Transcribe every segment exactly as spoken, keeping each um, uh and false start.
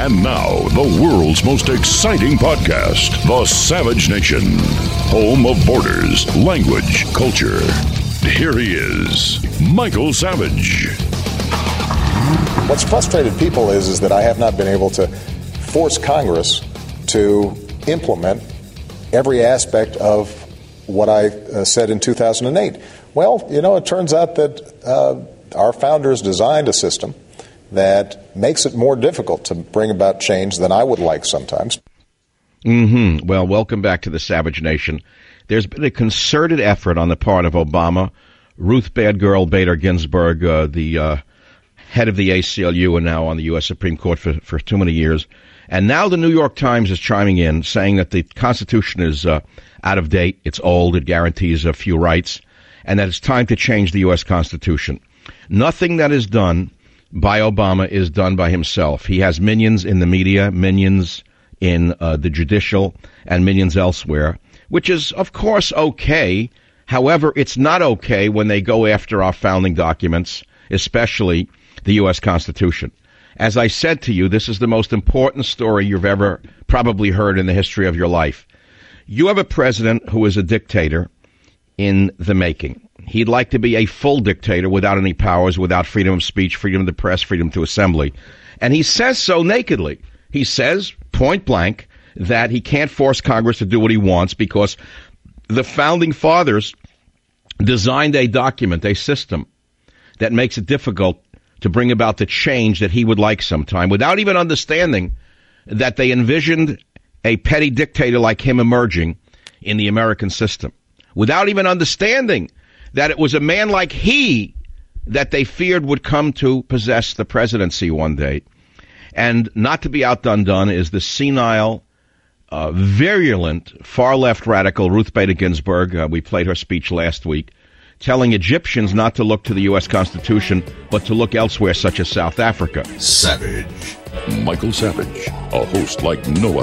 And now, the world's most exciting podcast, The Savage Nation, home of borders, language, culture. Here he is, Michael Savage. What's frustrated people is, is that I have not been able to force Congress to implement every aspect of what I uh, said in two thousand eight. Well, you know, it turns out that uh, our founders designed a system that makes it more difficult to bring about change than I would like sometimes. Mm-hmm. Well, welcome back to the Savage Nation. There's been a concerted effort on the part of Obama, Ruth Bad Girl Bader Ginsburg, uh, the uh, head of the A C L U and now on the U S Supreme Court for, for too many years. And now the New York Times is chiming in, saying that the Constitution is uh, out of date, it's old, it guarantees a few rights, and that it's time to change the U S Constitution. Nothing that is done by Obama is done by himself. He has minions in the media, minions in uh, the judicial, and minions elsewhere, which is, of course, okay. However, it's not okay when they go after our founding documents, especially the U S Constitution. As I said to you, this is the most important story you've ever probably heard in the history of your life. You have a president who is a dictator in the making. He'd like to be a full dictator without any powers, without freedom of speech, freedom of the press, freedom to assembly. And he says so nakedly. He says, point blank, that he can't force Congress to do what he wants because the founding fathers designed a document, a system, that makes it difficult to bring about the change that he would like sometime, without even understanding that they envisioned a petty dictator like him emerging in the American system, without even understanding that it was a man like he that they feared would come to possess the presidency one day. And not to be outdone done is the senile, uh, virulent, far-left radical Ruth Bader Ginsburg. Uh, we played her speech last week, telling Egyptians not to look to the U S Constitution, but to look elsewhere, such as South Africa. Savage. Michael Savage, a host like no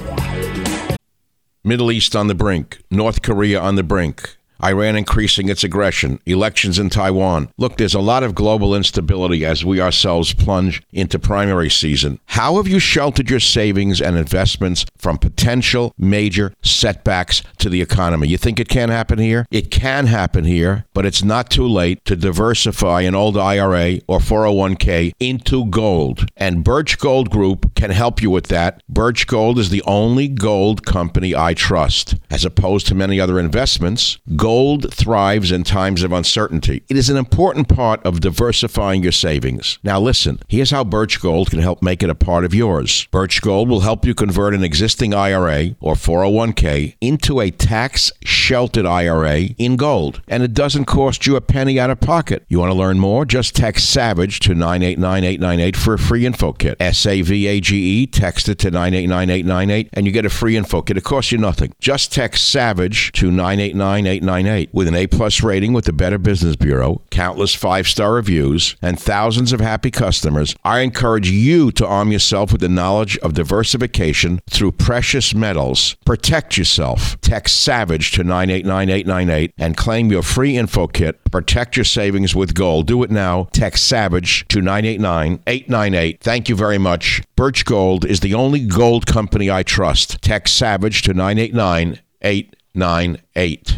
other. Middle East on the brink. North Korea on the brink. Iran increasing its aggression, elections in Taiwan. Look, there's a lot of global instability as we ourselves plunge into primary season. How have you sheltered your savings and investments from potential major setbacks to the economy? You think it can't happen here? It can happen here, but it's not too late to diversify an old I R A or four oh one k into gold. And Birch Gold Group can help you with that. Birch Gold is the only gold company I trust. As opposed to many other investments, gold thrives in times of uncertainty. It is an important part of diversifying your savings. Now listen, here's how Birch Gold can help make it a part of yours. Birch Gold will help you convert an existing I R A or four oh one k into a tax-sheltered I R A in gold. And it doesn't cost you a penny out of pocket. You want to learn more? Just text SAVAGE to nine eight nine eight nine eight for a free info kit. S A V A G E, text it to nine eight nine eight nine eight and you get a free info kit. It costs you nothing. Just text SAVAGE to nine eight nine eight nine eight. With an A-plus rating with the Better Business Bureau, countless five-star reviews, and thousands of happy customers, I encourage you to arm yourself with the knowledge of diversification through precious metals. Protect yourself. Text SAVAGE to nine eight nine eight nine eight and claim your free info kit. Protect your savings with gold. Do it now. Text SAVAGE to nine eight nine eight nine eight. Thank you very much. Birch Gold is the only gold company I trust. Text SAVAGE to nine eight nine eight nine eight.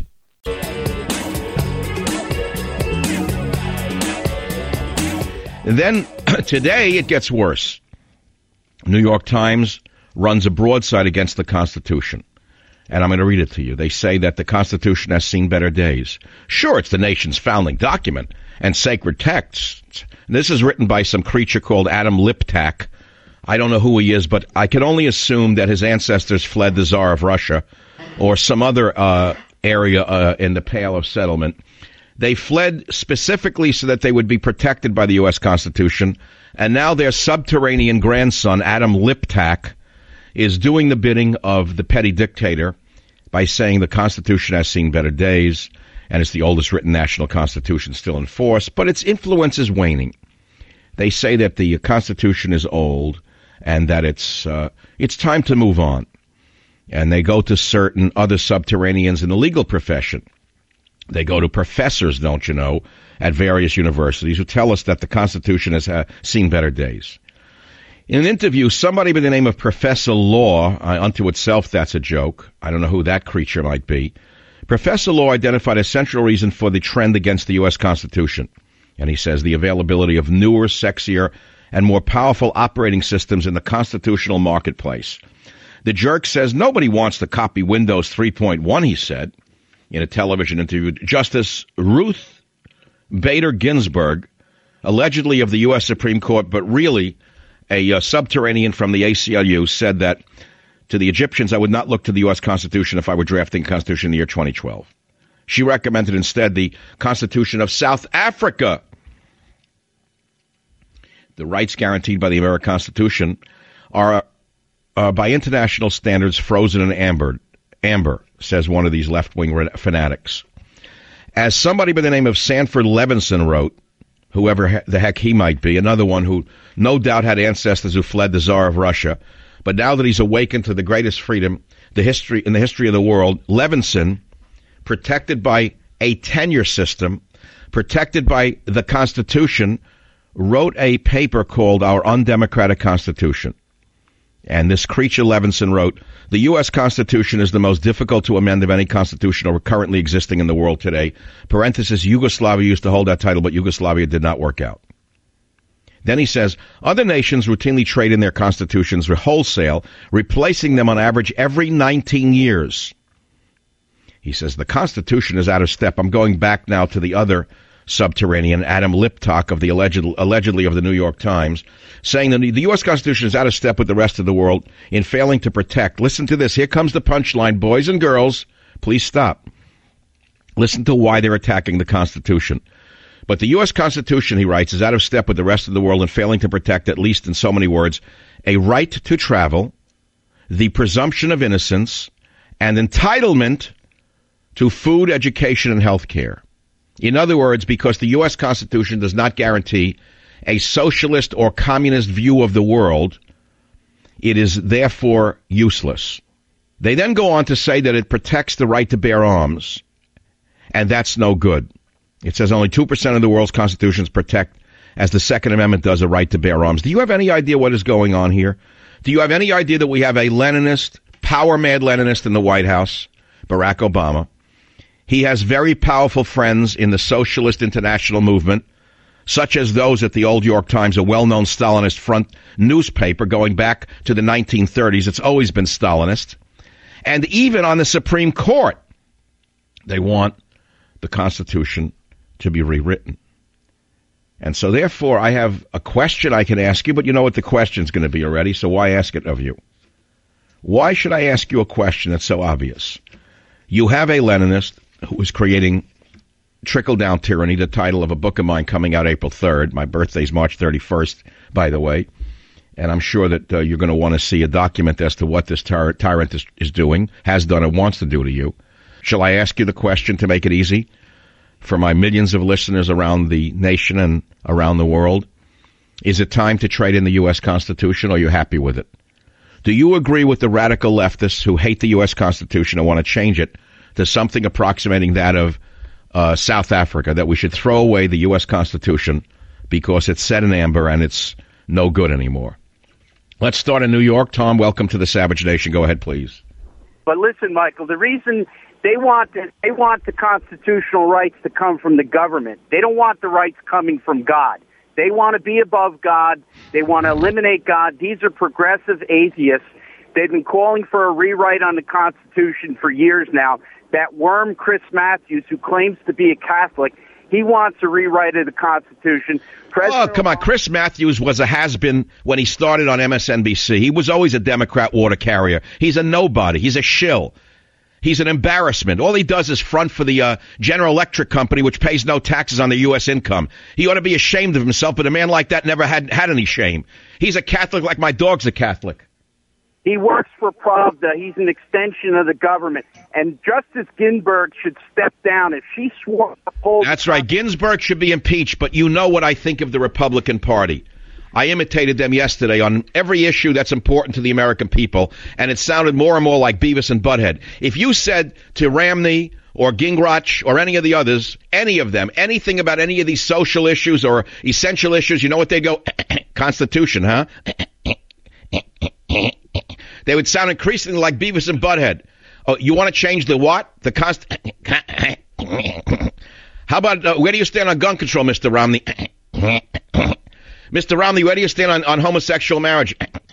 And then today it gets worse. New York Times runs a broadside against the Constitution. And I'm going to read it to you. They say that the Constitution has seen better days. Sure, it's the nation's founding document and sacred text. This is written by some creature called Adam Liptak. I don't know who he is, but I can only assume that his ancestors fled the Tsar of Russia or some other uh, area uh, in the Pale of Settlement. They fled specifically so that they would be protected by the U S Constitution, and now their subterranean grandson, Adam Liptak, is doing the bidding of the petty dictator by saying the Constitution has seen better days, and it's the oldest written national constitution still in force, but its influence is waning. They say that the Constitution is old and that it's uh, it's time to move on. And they go to certain other subterraneans in the legal profession. They go to professors, don't you know, at various universities who tell us that the Constitution has uh, seen better days. In an interview, somebody by the name of Professor Law, uh, unto itself that's a joke, I don't know who that creature might be, Professor Law identified a central reason for the trend against the U S Constitution. And he says the availability of newer, sexier, and more powerful operating systems in the constitutional marketplace. The jerk says nobody wants to copy Windows three point one, he said in a television interview. Justice Ruth Bader Ginsburg, allegedly of the U S Supreme Court, but really a uh, subterranean from the A C L U, said that to the Egyptians, I would not look to the U S Constitution if I were drafting a Constitution in the year twenty twelve. She recommended instead the Constitution of South Africa. The rights guaranteed by the American Constitution are, uh, by international standards, frozen in amber, amber, says one of these left-wing fanatics. As somebody by the name of Sanford Levinson wrote, whoever the heck he might be, another one who no doubt had ancestors who fled the Tsar of Russia, but now that he's awakened to the greatest freedom the history in the history of the world, Levinson, protected by a tenure system, protected by the Constitution, wrote a paper called Our Undemocratic Constitution. And this creature Levinson wrote, the U S Constitution is the most difficult to amend of any constitution currently existing in the world today. Parenthesis, Yugoslavia used to hold that title, but Yugoslavia did not work out. Then he says, other nations routinely trade in their constitutions wholesale, replacing them on average every nineteen years. He says, the Constitution is out of step. I'm going back now to the other subterranean, Adam Liptak of the alleged, allegedly of the New York Times, saying that the U S Constitution is out of step with the rest of the world in failing to protect. Listen to this. Here comes the punchline. Boys and girls, please stop. Listen to why they're attacking the Constitution. But the U S Constitution, he writes, is out of step with the rest of the world in failing to protect, at least in so many words, a right to travel, the presumption of innocence, and entitlement to food, education, and health care. In other words, because the U S Constitution does not guarantee a socialist or communist view of the world, it is therefore useless. They then go on to say that it protects the right to bear arms, and that's no good. It says only two percent of the world's constitutions protect, as the Second Amendment does, a right to bear arms. Do you have any idea what is going on here? Do you have any idea that we have a Leninist, power-mad Leninist in the White House, Barack Obama? He has very powerful friends in the Socialist International Movement, such as those at the Old York Times, a well-known Stalinist front newspaper going back to the nineteen thirties. It's always been Stalinist. And even on the Supreme Court, they want the Constitution to be rewritten. And so, therefore, I have a question I can ask you, but you know what the question's going to be already, so why ask it of you? Why should I ask you a question that's so obvious? You have a Leninist who is creating trickle-down tyranny, the title of a book of mine coming out April third. My birthday's March thirty-first, by the way. And I'm sure that uh, you're going to want to see a document as to what this ty- tyrant is, is doing, has done, and wants to do to you. Shall I ask you the question to make it easy for my millions of listeners around the nation and around the world? Is it time to trade in the U S Constitution, or are you happy with it? Do you agree with the radical leftists who hate the U S Constitution and want to change it to something approximating that of uh, South Africa, that we should throw away the U S Constitution because it's set in amber and it's no good anymore? Let's start in New York. Tom, welcome to the Savage Nation. Go ahead, please. But listen, Michael, the reason they want the, they want the constitutional rights to come from the government. They don't want the rights coming from God. They want to be above God. They want to eliminate God. These are progressive atheists. They've been calling for a rewrite on the Constitution for years now. That worm, Chris Matthews, who claims to be a Catholic, he wants a rewrite of the Constitution. President oh, come on. Chris Matthews was a has-been when he started on M S N B C. He was always a Democrat water carrier. He's a nobody. He's a shill. He's an embarrassment. All he does is front for the uh, General Electric Company, which pays no taxes on the U S income. He ought to be ashamed of himself, but a man like that never had had any shame. He's a Catholic like my dog's a Catholic. He works for Pravda. He's an extension of the government. And Justice Ginsburg should step down. If she swore to hold... That's right. Ginsburg should be impeached, but you know what I think of the Republican Party. I imitated them yesterday on every issue that's important to the American people, and it sounded more and more like Beavis and Butthead. If you said to Romney or Gingrich or any of the others, any of them, anything about any of these social issues or essential issues, you know what they go? Constitution, huh? they would sound increasingly like Beavis and Butthead. Oh, you want to change the what? The const... How about, uh, where do you stand on gun control, Mister Romney? Mister Romney, where do you stand on, on homosexual marriage?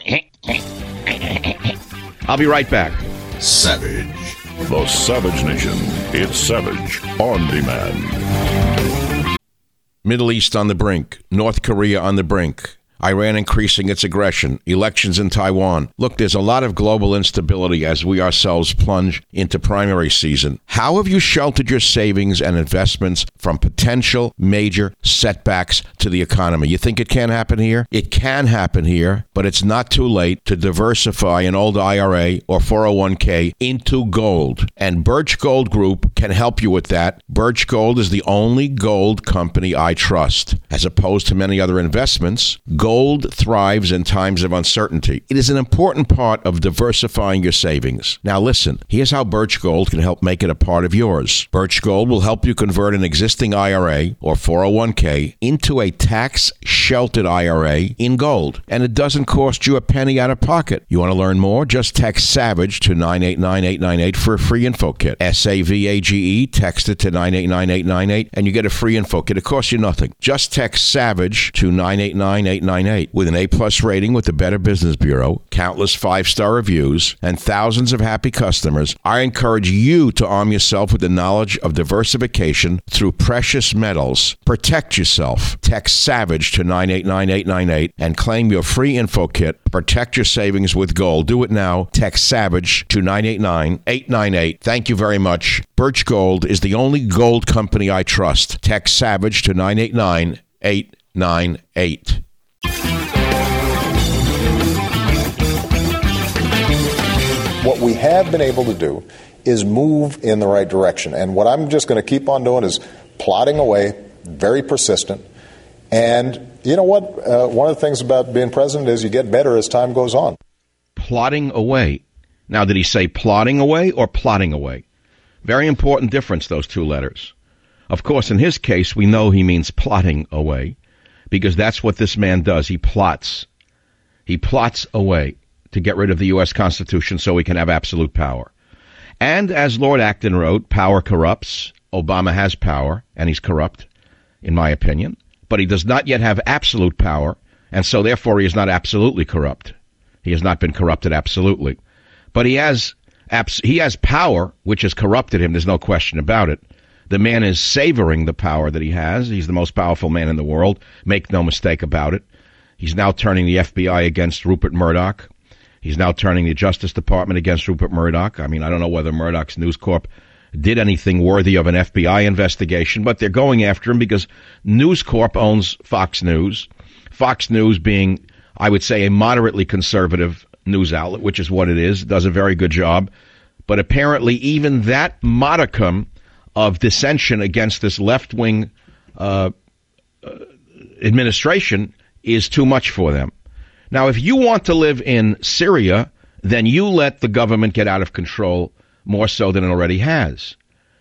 I'll be right back. Savage. The Savage Nation. It's Savage on demand. Middle East on the brink. North Korea on the brink. Iran increasing its aggression, elections in Taiwan. Look, there's a lot of global instability as we ourselves plunge into primary season. How have you sheltered your savings and investments from potential major setbacks to the economy? You think it can happen here? It can happen here, but it's not too late to diversify an old I R A or four oh one k into gold. And Birch Gold Group can help you with that. Birch Gold is the only gold company I trust. As opposed to many other investments, gold thrives in times of uncertainty. It is an important part of diversifying your savings. Now listen, here's how Birch Gold can help make it a part of yours. Birch Gold will help you convert an existing I R A or four oh one k into a tax-sheltered I R A in gold. And it doesn't cost you a penny out of pocket. You want to learn more? Just text SAVAGE to nine eight nine eight nine eight for a free info kit. S A V A G E, text it to nine eight nine eight nine eight and you get a free info kit. It costs you nothing. Just text SAVAGE to nine eight nine eight nine eight. With an A-plus rating with the Better Business Bureau, countless five-star reviews, and thousands of happy customers, I encourage you to arm yourself with the knowledge of diversification through precious metals. Protect yourself. Text SAVAGE to nine eight nine eight nine eight and claim your free info kit. Protect your savings with gold. Do it now. Text SAVAGE to nine eight nine eight nine eight. Thank you very much. Birch Gold is the only gold company I trust. Text SAVAGE to nine eight nine eight nine eight. What we have been able to do is move in the right direction. And what I'm just going to keep on doing is plodding away, very persistent. And you know what? Uh, one of the things about being president is you get better as time goes on. Plodding away. Now, did he say plodding away or plotting away? Very important difference, those two letters. Of course, in his case, we know he means plotting away, because that's what this man does. He plots. He plots away to get rid of the U S Constitution so we can have absolute power. And as Lord Acton wrote, power corrupts. Obama has power, and he's corrupt, in my opinion. But he does not yet have absolute power, and so therefore he is not absolutely corrupt. He has not been corrupted absolutely. But he has abs- he has power, which has corrupted him. There's no question about it. The man is savoring the power that he has. He's the most powerful man in the world. Make no mistake about it. He's now turning the F B I against Rupert Murdoch. He's now turning the Justice Department against Rupert Murdoch. I mean, I don't know whether Murdoch's News Corp did anything worthy of an F B I investigation, but they're going after him because News Corp owns Fox News. Fox News being, I would say, a moderately conservative news outlet, which is what it is, does a very good job. But apparently even that modicum of dissension against this left-wing uh, uh, administration is too much for them. Now, if you want to live in Syria, then you let the government get out of control more so than it already has.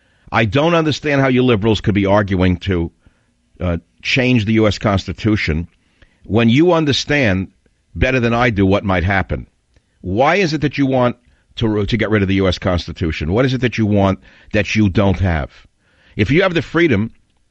I don't understand how you liberals could be arguing to uh, change the U S Constitution when you understand better than I do what might happen. Why is it that you want to, to get rid of the U S Constitution? What is it that you want that you don't have? If you have the freedom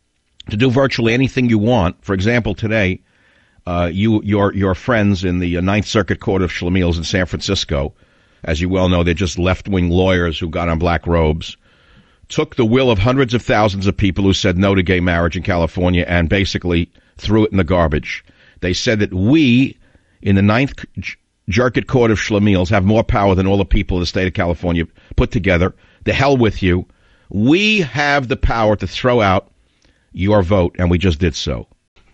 to do virtually anything you want, for example, today, Uh, you, your, your friends in the Ninth Circuit Court of Schlemiels in San Francisco, as you well know, they're just left-wing lawyers who got on black robes, took the will of hundreds of thousands of people who said no to gay marriage in California and basically threw it in the garbage. They said that we, in the Ninth Circuit Court of Schlemiels, have more power than all the people of the state of California put together. The hell with you. We have the power to throw out your vote, and we just did so.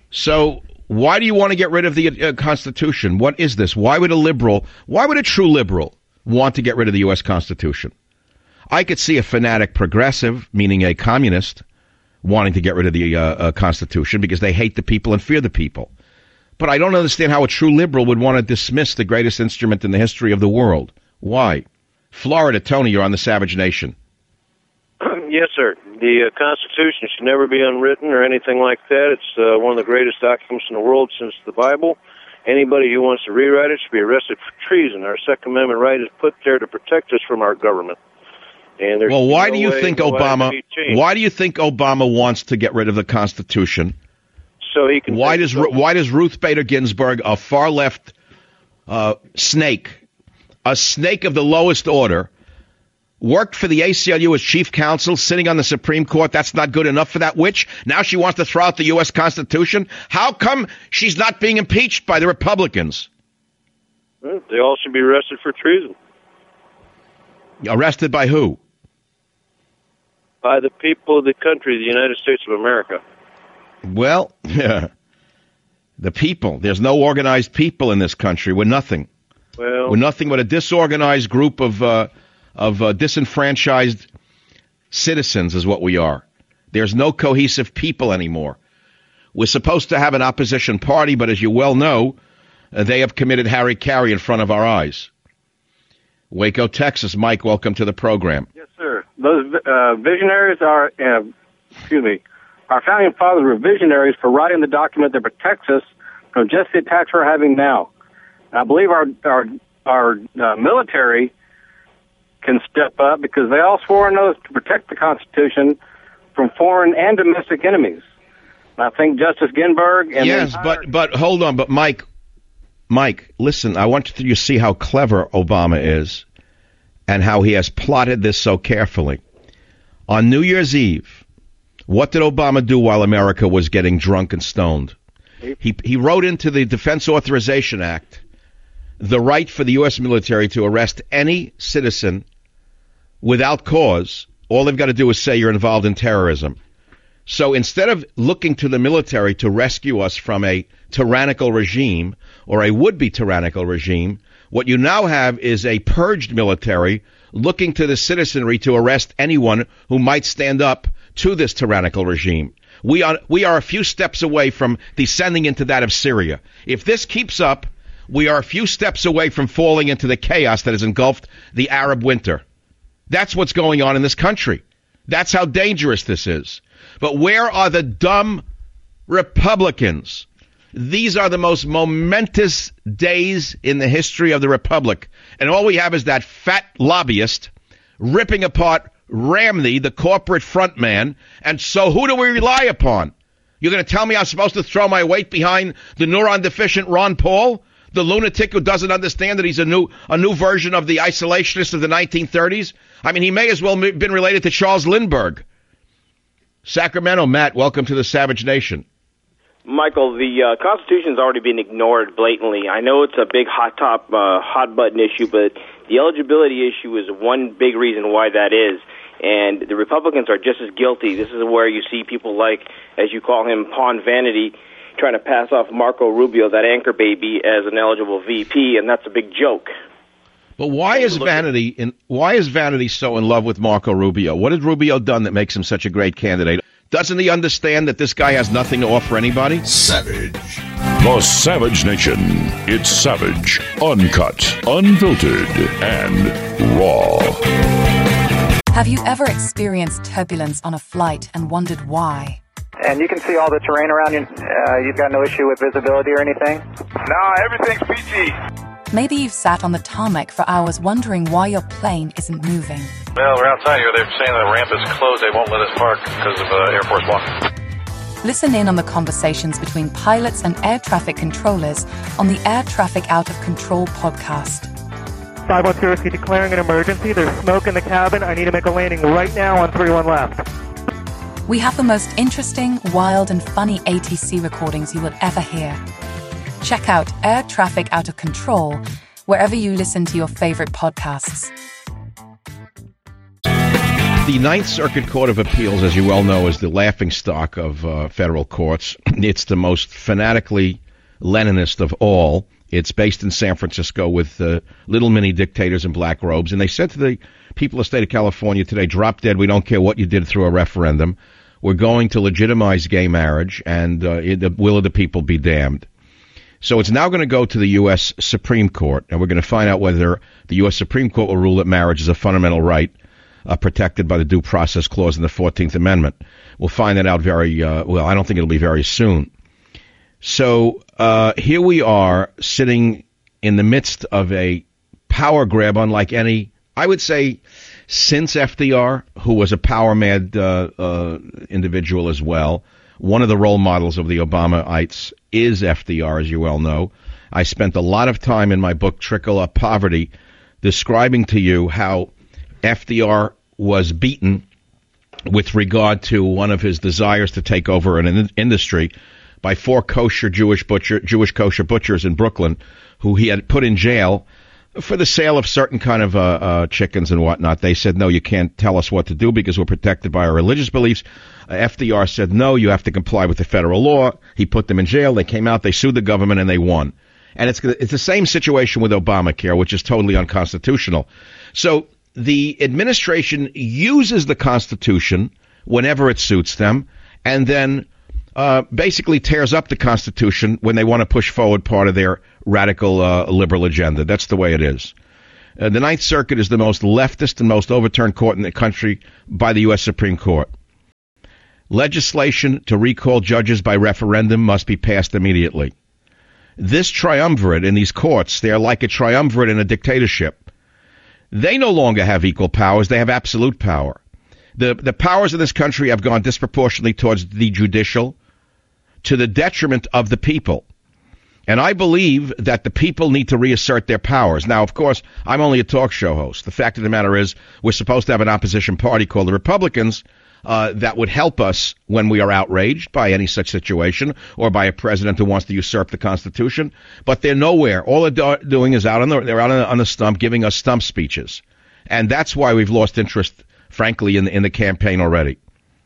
So why do you want to get rid of the uh, Constitution? What is this? Why would a liberal, why would a true liberal want to get rid of the U S Constitution? I could see a fanatic progressive, meaning a communist, wanting to get rid of the uh, uh, Constitution because they hate the people and fear the people. But I don't understand how a true liberal would want to dismiss the greatest instrument in the history of the world. Why? Florida, Tony, you're on the Savage Nation. Yes, sir. The uh, Constitution should never be unwritten or anything like that. It's uh, one of the greatest documents in the world since the Bible. Anybody who wants to rewrite it should be arrested for treason. Our Second Amendment right is put there to protect us from our government. And there's well, why no do you way think no Obama? changed. Why do you think Obama wants to get rid of the Constitution? So he can. Why does Why does Ruth Bader Ginsburg, a far left uh, snake, a snake of the lowest order, worked for the A C L U as chief counsel, sitting on the Supreme Court? That's not good enough for that witch. Now she wants to throw out the U S Constitution. How come she's not being impeached by the Republicans? Well, they all should be arrested for treason. Arrested by who? By the people of the country, the United States of America. Well, the people. There's no organized people in this country. We're nothing. Well, We're nothing but a disorganized group of uh, of uh, disenfranchised citizens is what we are. There's no cohesive people anymore. We're supposed to have an opposition party, but as you well know, uh, they have committed hara-kiri in front of our eyes. Waco, Texas. Mike, welcome to the program. Yes, sir. Those uh, visionaries are, uh, excuse me, our founding fathers were visionaries for writing the document that protects us from just the attacks we're having now. And I believe our our our uh, military can step up because they all swore an oath to protect the Constitution from foreign and domestic enemies. And I think Justice Ginsburg and yes, entire- but but hold on, but Mike, Mike, listen, I want you to see how clever Obama is and how he has plotted this so carefully. On New Year's Eve, what did Obama do while America was getting drunk and stoned? He he wrote into the Defense Authorization Act the right for the U S military to arrest any citizen without cause. All they've got to do is say you're involved in terrorism. So instead of looking to the military to rescue us from a tyrannical regime or a would-be tyrannical regime, what you now have is a purged military looking to the citizenry to arrest anyone who might stand up to this tyrannical regime. We are we are a few steps away from descending into that of Syria. If this keeps up, we are a few steps away from falling into the chaos that has engulfed the Arab winter. That's what's going on in this country. That's how dangerous this is. But where are the dumb Republicans? These are the most momentous days in the history of the Republic. And all we have is that fat lobbyist ripping apart Ramney, the corporate frontman. And so who do we rely upon? You're going to tell me I'm supposed to throw my weight behind the neuron-deficient Ron Paul? The lunatic who doesn't understand that he's a new a new version of the isolationist of the nineteen thirties? I mean, he may as well have been related to Charles Lindbergh. Sacramento, Matt, welcome to the Savage Nation. Michael, the uh, Constitution's already been ignored blatantly. I know it's a big hot top, uh, hot button issue, but the eligibility issue is one big reason why that is. And the Republicans are just as guilty. This is where you see people like, as you call him, Pawn Vanity, trying to pass off Marco Rubio, that anchor baby, as an eligible V P, and that's a big joke. But why is Vanity in, why is Vanity so in love with Marco Rubio? What has Rubio done that makes him such a great candidate? Doesn't he understand that this guy has nothing to offer anybody? Savage. The Savage Nation. It's savage, uncut, unfiltered, and raw. Have you ever experienced turbulence on a flight and wondered why? And you can see all the terrain around you. Uh, you've got no issue with visibility or anything? No, everything's peachy. Maybe you've sat on the tarmac for hours wondering why your plane isn't moving. Well, we're outside here. They're saying the ramp is closed. They won't let us park because of uh, Air Force One. Listen in on the conversations between pilots and air traffic controllers on the Air Traffic Out of Control podcast. five one zero, declaring an emergency. There's smoke in the cabin. I need to make a landing right now on three one left. We have the most interesting, wild, and funny A T C recordings you will ever hear. Check out Air Traffic Out of Control wherever you listen to your favorite podcasts. The Ninth Circuit Court of Appeals, as you well know, is the laughingstock of uh, federal courts. It's the most fanatically Leninist of all. It's based in San Francisco with uh, little mini dictators in black robes. And they said to the people of the state of California today, drop dead, we don't care what you did through a referendum. We're going to legitimize gay marriage, and uh, the will of the people be damned. So it's now going to go to the U S Supreme Court, and we're going to find out whether the U S Supreme Court will rule that marriage is a fundamental right uh, protected by the Due Process Clause in the fourteenth Amendment. We'll find that out very, uh, well, I don't think it'll be very soon. So uh, here we are sitting in the midst of a power grab unlike any, I would say, since F D R, who was a power-mad uh, uh, individual as well. One of the role models of the Obamaites is F D R, as you well know. I spent a lot of time in my book, Trickle Up Poverty, describing to you how F D R was beaten with regard to one of his desires to take over an in- industry by four kosher Jewish butcher, Jewish kosher butchers in Brooklyn, who he had put in jail for the sale of certain kind of uh, uh, chickens and whatnot. They said, no, you can't tell us what to do because we're protected by our religious beliefs. Uh, F D R said, no, you have to comply with the federal law. He put them in jail. They came out. They sued the government, and they won. And it's it's the same situation with Obamacare, which is totally unconstitutional. So the administration uses the Constitution whenever it suits them, and then uh, basically tears up the Constitution when they want to push forward part of their radical uh, liberal agenda. That's the way it is. Uh, the Ninth Circuit is the most leftist and most overturned court in the country by the U S Supreme Court. Legislation to recall judges by referendum must be passed immediately. This triumvirate in these courts, they're like a triumvirate in a dictatorship. They no longer have equal powers. They have absolute power. The, the powers of this country have gone disproportionately towards the judicial to the detriment of the people. And I believe that the people need to reassert their powers. Now, of course, I'm only a talk show host. The fact of the matter is we're supposed to have an opposition party called the Republicans uh, that would help us when we are outraged by any such situation or by a president who wants to usurp the Constitution. But they're nowhere. All they're do- doing is out on the, they're out on the, on the stump giving us stump speeches. And that's why we've lost interest, frankly, in the, in the campaign already.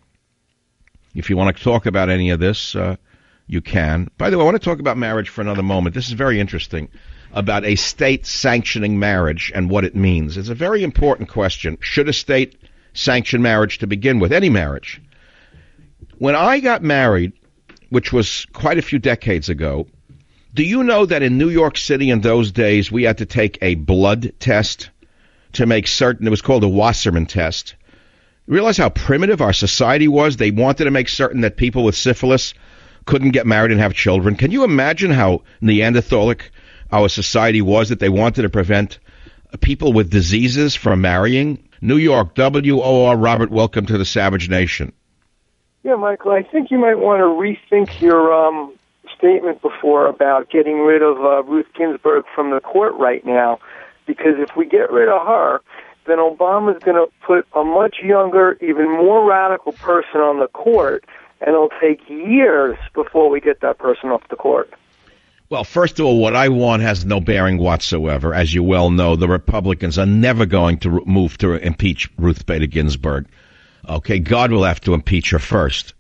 If you want to talk about any of this, uh, you can. By the way, I want to talk about marriage for another moment. This is very interesting, about a state sanctioning marriage and what it means. It's a very important question. Should a state sanction marriage to begin with, any marriage? When I got married, which was quite a few decades ago, do you know that in New York City in those days we had to take a blood test to make certain? It was called a Wasserman test. You realize how primitive our society was? They wanted to make certain that people with syphilis couldn't get married and have children. Can you imagine how Neanderthalic our society was, that they wanted to prevent people with diseases from marrying? New York, W O R, Robert, welcome to the Savage Nation. Yeah, Michael, I think you might want to rethink your um, statement before about getting rid of uh, Ruth Ginsburg from the court right now, because if we get rid of her, then Obama's going to put a much younger, even more radical person on the court, and it'll take years before we get that person off the court. Well, first of all, what I want has no bearing whatsoever. As you well know, the Republicans are never going to move to impeach Ruth Bader Ginsburg. Okay, God will have to impeach her first.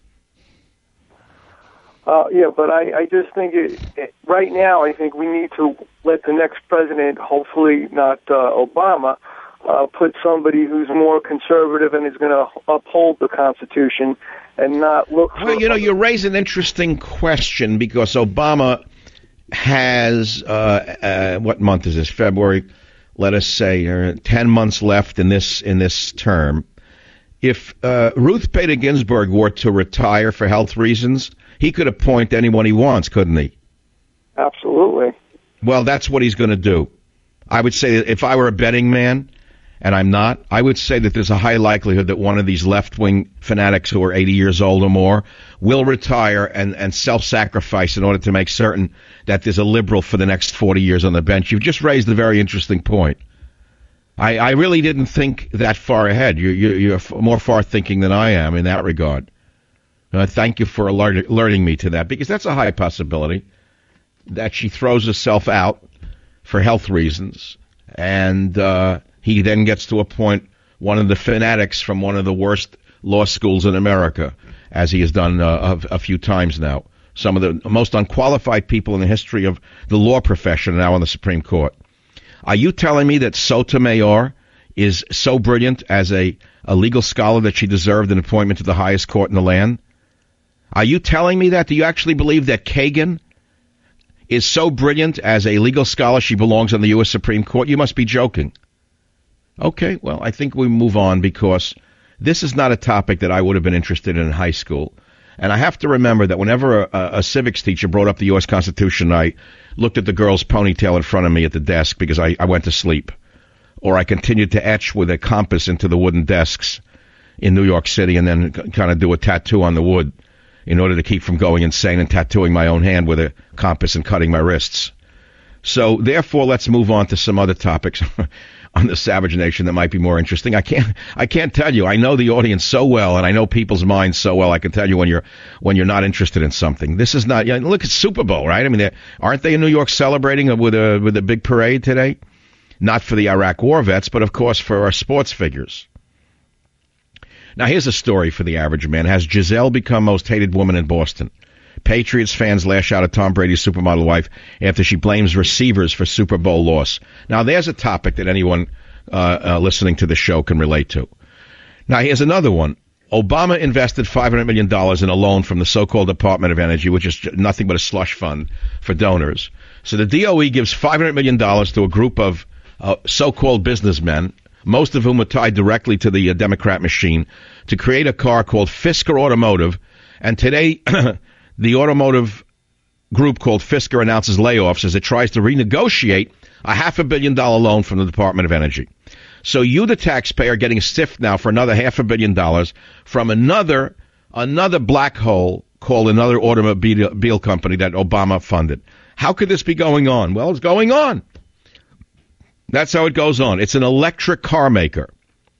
Uh, yeah, but I, I just think it, it, right now, I think we need to let the next president, hopefully not uh, Obama, uh, put somebody who's more conservative and is going to uphold the Constitution and not look for... Well, you know, you raise an interesting question, because Obama has, uh, uh, what month is this? February, let us say, uh, ten months left in this in this term. If uh, Ruth Bader Ginsburg were to retire for health reasons, he could appoint anyone he wants, couldn't he? Absolutely. Well, that's what he's going to do. I would say that if I were a betting man, and I'm not, I would say that there's a high likelihood that one of these left-wing fanatics who are eighty years old or more will retire and, and self-sacrifice in order to make certain that there's a liberal for the next forty years on the bench. You've just raised a very interesting point. I, I really didn't think that far ahead. You, you, you're more far-thinking than I am in that regard. Uh, thank you for alert, alerting me to that, because that's a high possibility that she throws herself out for health reasons, and uh, he then gets to appoint one of the fanatics from one of the worst law schools in America, as he has done uh, a, a few times now. Some of the most unqualified people in the history of the law profession are now on the Supreme Court. Are you telling me that Sotomayor is so brilliant as a, a legal scholar that she deserved an appointment to the highest court in the land? Are you telling me that? Do you actually believe that Kagan is so brilliant as a legal scholar she belongs on the U S Supreme Court? You must be joking. Okay, well, I think we move on, because this is not a topic that I would have been interested in in high school. And I have to remember that whenever a, a civics teacher brought up the U S Constitution, I looked at the girl's ponytail in front of me at the desk because I, I went to sleep. Or I continued to etch with a compass into the wooden desks in New York City and then kind of do a tattoo on the wood in order to keep from going insane and tattooing my own hand with a compass and cutting my wrists. So, therefore, let's move on to some other topics on the Savage Nation that might be more interesting. I can't, I can't tell you. I know the audience so well, and I know people's minds so well. I can tell you when you're, when you're not interested in something. This is not. You know, look at Super Bowl, right? I mean, aren't they in New York celebrating with a with a big parade today? Not for the Iraq War vets, but of course for our sports figures. Now, here's a story for the average man. Has Giselle become most hated woman in Boston? Patriots fans lash out at Tom Brady's supermodel wife after she blames receivers for Super Bowl loss. Now, there's a topic that anyone uh, uh, listening to the show can relate to. Now, here's another one. Obama invested five hundred million dollars in a loan from the so-called Department of Energy, which is nothing but a slush fund for donors. So the D O E gives five hundred million dollars to a group of uh, so-called businessmen, most of whom are tied directly to the uh, Democrat machine, to create a car called Fisker Automotive. And today, the automotive group called Fisker announces layoffs as it tries to renegotiate a half a billion dollar loan from the Department of Energy. So you, the taxpayer, are getting stiffed now for another half a billion dollars from another another black hole called another automobile company that Obama funded. How could this be going on? Well, it's going on. That's how it goes on. It's an electric car maker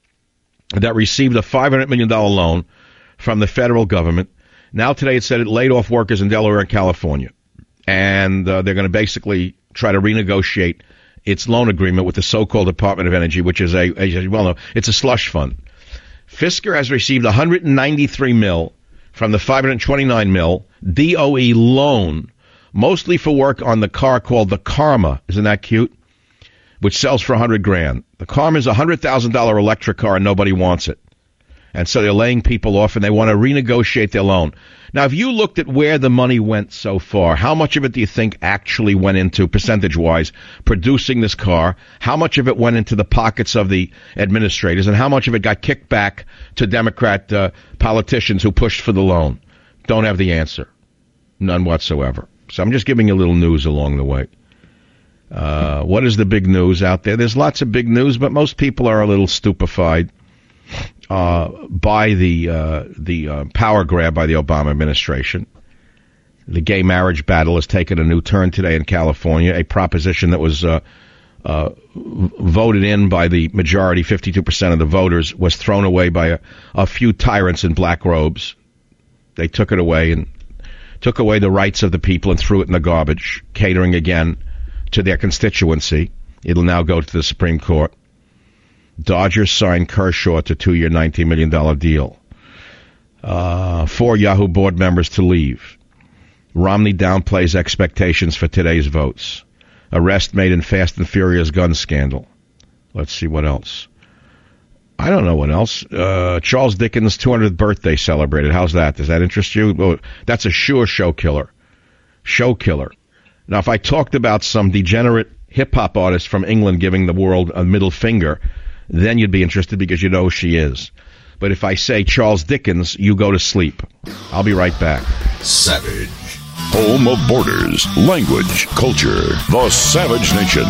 that received a five hundred million dollars loan from the federal government. Now today it said it laid off workers in Delaware and California. And uh, they're going to basically try to renegotiate its loan agreement with the so-called Department of Energy, which is a, a well, no, it's a slush fund. Fisker has received one hundred ninety-three mil from the five hundred twenty-nine mil D O E loan, mostly for work on the car called the Karma. Isn't that cute? Which sells for one hundred grand. The Karma is a one hundred thousand dollars electric car and nobody wants it. And so they're laying people off and they want to renegotiate their loan. Now, if you looked at where the money went so far, how much of it do you think actually went into, percentage-wise, producing this car? How much of it went into the pockets of the administrators? And how much of it got kicked back to Democrat uh, politicians who pushed for the loan? Don't have the answer. None whatsoever. So I'm just giving you a little news along the way. Uh, what is the big news out there? There's lots of big news, but most people are a little stupefied uh, by the uh, the uh, power grab by the Obama administration. The gay marriage battle has taken a new turn today in California, a proposition that was uh, uh, voted in by the majority, fifty-two percent of the voters, was thrown away by a, a few tyrants in black robes. They took it away and took away the rights of the people and threw it in the garbage, catering again to their constituency. It'll now go to the Supreme Court. Dodgers signed Kershaw to a two-year, nineteen million dollars deal. Uh, four Yahoo board members to leave. Romney downplays expectations for today's votes. Arrest made in Fast and Furious gun scandal. Let's see what else. I don't know what else. Uh, Charles Dickens' two hundredth birthday celebrated. How's that? Does that interest you? Well, that's a sure show killer. Show killer. Now, if I talked about some degenerate hip-hop artist from England giving the world a middle finger, then you'd be interested because you know who she is. But if I say Charles Dickens, you go to sleep. I'll be right back. Savage. Home of borders, language, culture. The Savage Nation.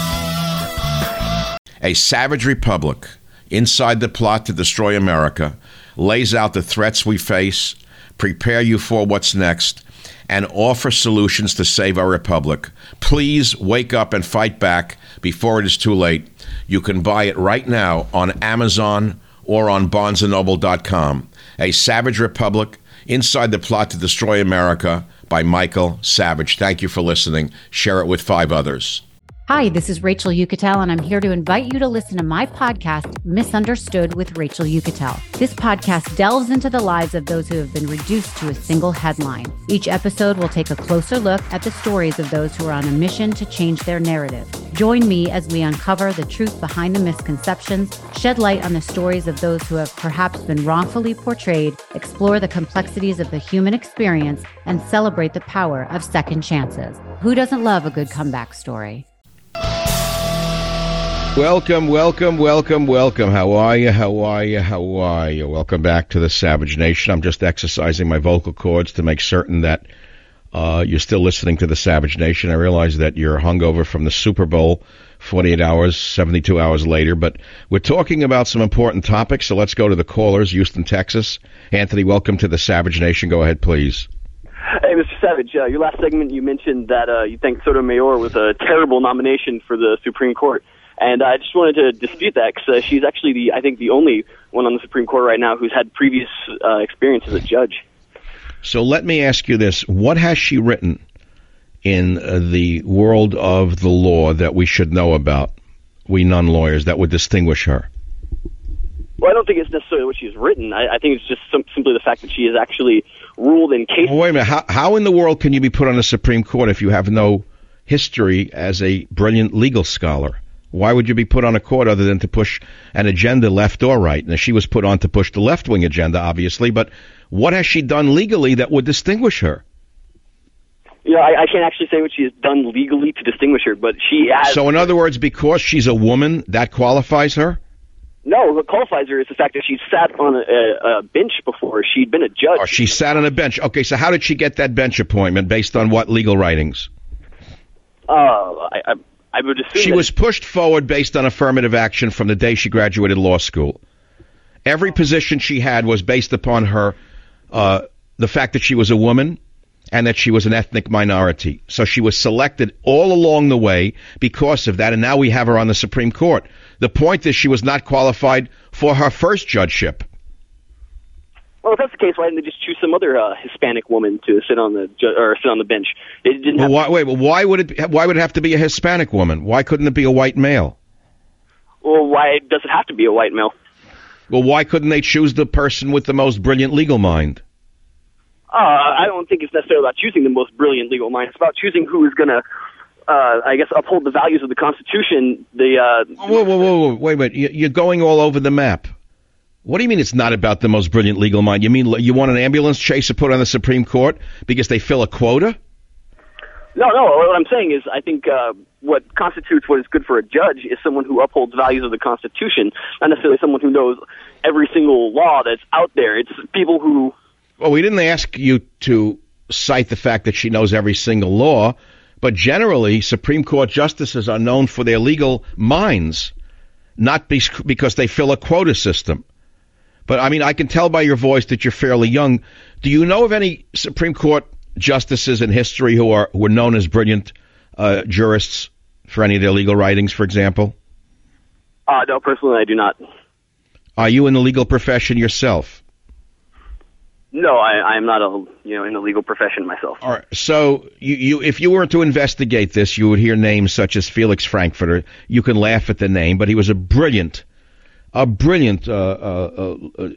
A savage republic inside the plot to destroy America lays out the threats we face, prepare you for what's next, and offer solutions to save our republic. Please wake up and fight back before it is too late. You can buy it right now on Amazon or on Barnes and Noble dot com. A Savage Republic, Inside the Plot to Destroy America by Michael Savage. Thank you for listening. Share it with five others. Hi, this is Rachel Uchitel, and I'm here to invite you to listen to my podcast, Misunderstood with Rachel Uchitel. This podcast delves into the lives of those who have been reduced to a single headline. Each episode will take a closer look at the stories of those who are on a mission to change their narrative. Join me as we uncover the truth behind the misconceptions, shed light on the stories of those who have perhaps been wrongfully portrayed, explore the complexities of the human experience, and celebrate the power of second chances. Who doesn't love a good comeback story? Welcome, welcome, welcome, welcome. How are you? How are you? How are you? Welcome back to the Savage Nation. I'm just exercising my vocal cords to make certain that uh, you're still listening to the Savage Nation. I realize that you're hungover from the Super Bowl forty-eight hours, seventy-two hours later, but we're talking about some important topics, so let's go to the callers. Houston, Texas. Anthony, welcome to the Savage Nation. Go ahead, please. Hey, Mister Savage, uh, your last segment you mentioned that uh, you think Sotomayor was a terrible nomination for the Supreme Court. And I just wanted to dispute that because uh, she's actually, the I think, the only one on the Supreme Court right now who's had previous uh, experience as a judge. So let me ask you this. What has she written in uh, the world of the law that we should know about, we non-lawyers, that would distinguish her? Well, I don't think it's necessarily what she's written. I, I think it's just some, simply the fact that she has actually ruled in cases. Well, wait a minute. How, how in the world can you be put on the Supreme Court if you have no history as a brilliant legal scholar? Why would you be put on a court other than to push an agenda left or right? Now, she was put on to push the left-wing agenda, obviously, but what has she done legally that would distinguish her? You know, I, I can't actually say what she has done legally to distinguish her, but she has... So, in other words, because she's a woman, that qualifies her? No, what qualifies her is the fact that she sat on a, a, a bench before. She'd been a judge. Oh, she sat on a bench. Okay, so how did she get that bench appointment? Based on what legal writings? Uh, I... I I would assume she was pushed forward based on affirmative action from the day she graduated law school. Every position she had was based upon her, uh, the fact that she was a woman and that she was an ethnic minority. So she was selected all along the way because of that, and now we have her on the Supreme Court. The point is she was not qualified for her first judgeship. Well, if that's the case, why didn't they just choose some other uh, Hispanic woman to sit on the ju- or sit on the bench? It didn't. Well, have why, wait, well, why would it? Why would it have to be a Hispanic woman? Why couldn't it be a white male? Well, why does it have to be a white male? Well, why couldn't they choose the person with the most brilliant legal mind? Uh, I don't think it's necessarily about choosing the most brilliant legal mind. It's about choosing who is going to, uh, I guess, uphold the values of the Constitution. The uh, whoa, whoa, whoa, whoa, wait a minute! You're going all over the map. What do you mean it's not about the most brilliant legal mind? You mean you want an ambulance chaser put on the Supreme Court because they fill a quota? No, no. What I'm saying is I think uh, what constitutes what is good for a judge is someone who upholds values of the Constitution, not necessarily someone who knows every single law that's out there. It's people who... Well, we didn't ask you to cite the fact that she knows every single law, but generally Supreme Court justices are known for their legal minds, not be- because they fill a quota system. But, I mean, I can tell by your voice that you're fairly young. Do you know of any Supreme Court justices in history who are who were known as brilliant uh, jurists for any of their legal writings, for example? Uh, no, personally, I do not. Are you in the legal profession yourself? No, I, I am not a you know in the legal profession myself. All right. So, you, you, if you were to investigate this, you would hear names such as Felix Frankfurter. You can laugh at the name, but he was a brilliant A brilliant uh, uh, uh,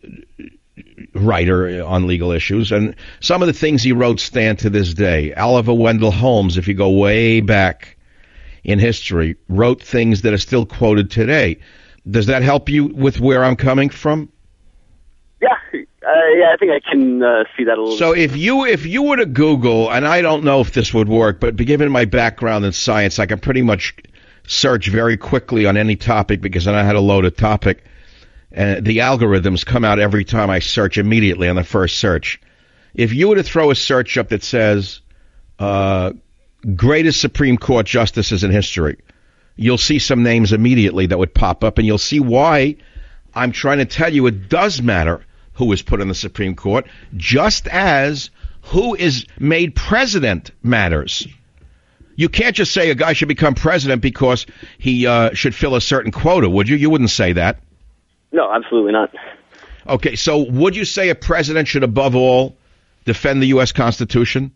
writer on legal issues, and some of the things he wrote stand to this day. Oliver Wendell Holmes, if you go way back in history, wrote things that are still quoted today. Does that help you with where I'm coming from? Yeah, uh, yeah, I think I can uh, see that a little. So if you if you were to Google, and I don't know if this would work, but given my background in science, I can pretty much search very quickly on any topic because I know how to load a topic. And the algorithms come out every time I search immediately on the first search. If you were to throw a search up that says uh, greatest Supreme Court justices in history, you'll see some names immediately that would pop up, and you'll see why I'm trying to tell you it does matter who is put on the Supreme Court, just as who is made president matters. You can't just say a guy should become president because he uh, should fill a certain quota, would you? You wouldn't say that. No, absolutely not. Okay, so would you say a president should, above all, defend the U S Constitution?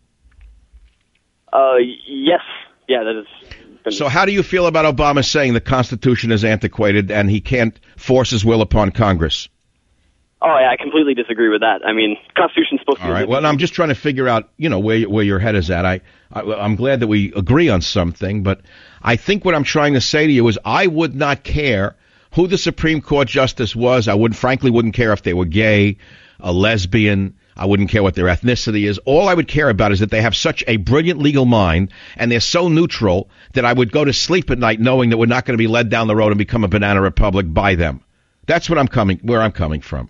Uh, yes. Yeah, that is. So how do you feel about Obama saying the Constitution is antiquated and he can't force his will upon Congress? Oh, yeah, I completely disagree with that. I mean, Constitution's supposed to be... All right, well, I'm just trying to figure out, you know, where where your head is at. I, I, I'm glad that we agree on something, but I think what I'm trying to say to you is I would not care who the Supreme Court justice was. I would frankly wouldn't care if they were gay, a lesbian, I wouldn't care what their ethnicity is. All I would care about is that they have such a brilliant legal mind, and they're so neutral that I would go to sleep at night knowing that we're not going to be led down the road and become a banana republic by them. That's what I'm coming, where I'm coming from.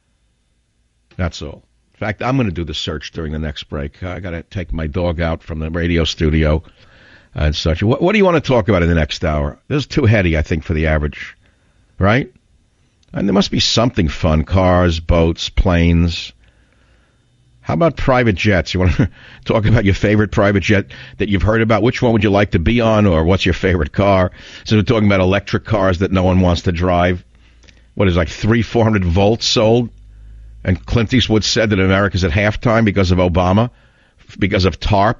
That's all. In fact, I'm going to do the search during the next break. I got to take my dog out from the radio studio and such. What, what do you want to talk about in the next hour? This is too heady, I think, for the average, right? And there must be something fun: cars, boats, planes. How about private jets? You want to talk about your favorite private jet that you've heard about? Which one would you like to be on, or what's your favorite car? So we're talking about electric cars that no one wants to drive. What is it, like three, four hundred volts sold? And Clint Eastwood said that America's at halftime because of Obama, because of TARP,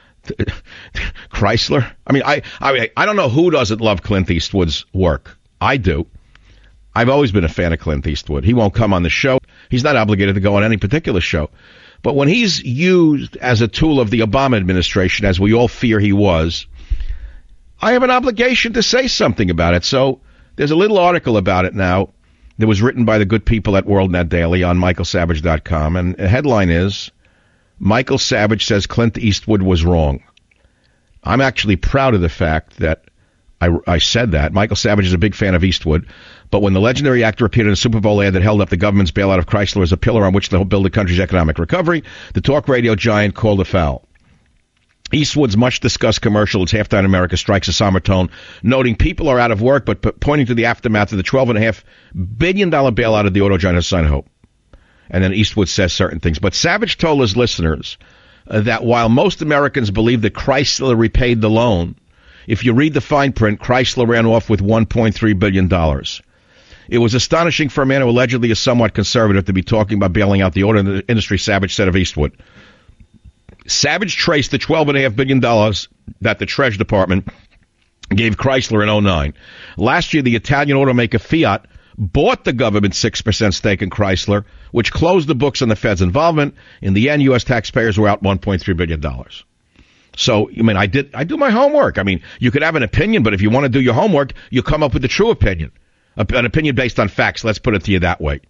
Chrysler. I mean, I, I I don't know who doesn't love Clint Eastwood's work. I do. I've always been a fan of Clint Eastwood. He won't come on the show. He's not obligated to go on any particular show. But when he's used as a tool of the Obama administration, as we all fear he was, I have an obligation to say something about it. So there's a little article about it now that was written by the good people at WorldNet Daily on michael savage dot com. And the headline is, Michael Savage says Clint Eastwood was wrong. I'm actually proud of the fact that I, I said that. Michael Savage is a big fan of Eastwood. But when the legendary actor appeared in a Super Bowl ad that held up the government's bailout of Chrysler as a pillar on which to build the country's economic recovery, the talk radio giant called a foul. Eastwood's much-discussed commercial, It's Halftime America, strikes a somber tone, noting people are out of work, but p- pointing to the aftermath of the twelve point five billion dollars bailout of the auto giant as a sign of hope. And then Eastwood says certain things. But Savage told his listeners uh, that while most Americans believe that Chrysler repaid the loan, if you read the fine print, Chrysler ran off with one point three billion dollars. It was astonishing for a man who allegedly is somewhat conservative to be talking about bailing out the auto industry, Savage said of Eastwood. Savage traced the twelve point five billion dollars that the Treasury Department gave Chrysler in oh nine. Last year, the Italian automaker Fiat bought the government's six percent stake in Chrysler, which closed the books on the Fed's involvement. In the end, U S taxpayers were out one point three billion dollars. So, I mean, I did, I do my homework. I mean, you could have an opinion, but if you want to do your homework, you come up with the true opinion. An opinion based on facts. Let's put it to you that way.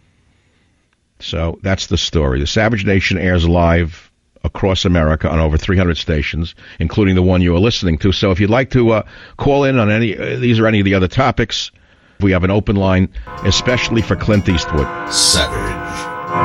So that's the story. The Savage Nation airs live across America on over three hundred stations, including the one you are listening to. So if you'd like to uh, call in on any, uh, these or any of the other topics, we have an open line, especially for Clint Eastwood. Savage.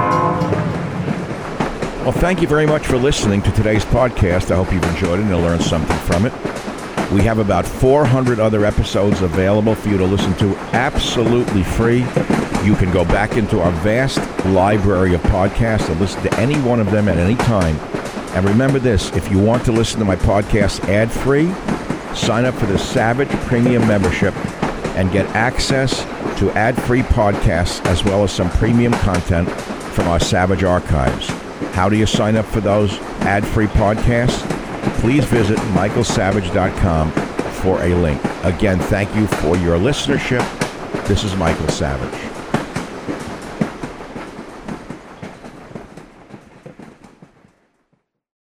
Well, thank you very much for listening to today's podcast. I hope you've enjoyed it and you'll learn something from it. We have about four hundred other episodes available for you to listen to absolutely free. You can go back into our vast library of podcasts and listen to any one of them at any time. And remember this, if you want to listen to my podcast ad-free, sign up for the Savage Premium membership and get access to ad-free podcasts as well as some premium content from our Savage archives. How do you sign up for those ad-free podcasts? Please visit michael savage dot com for a link. Again, thank you for your listenership. This is Michael Savage.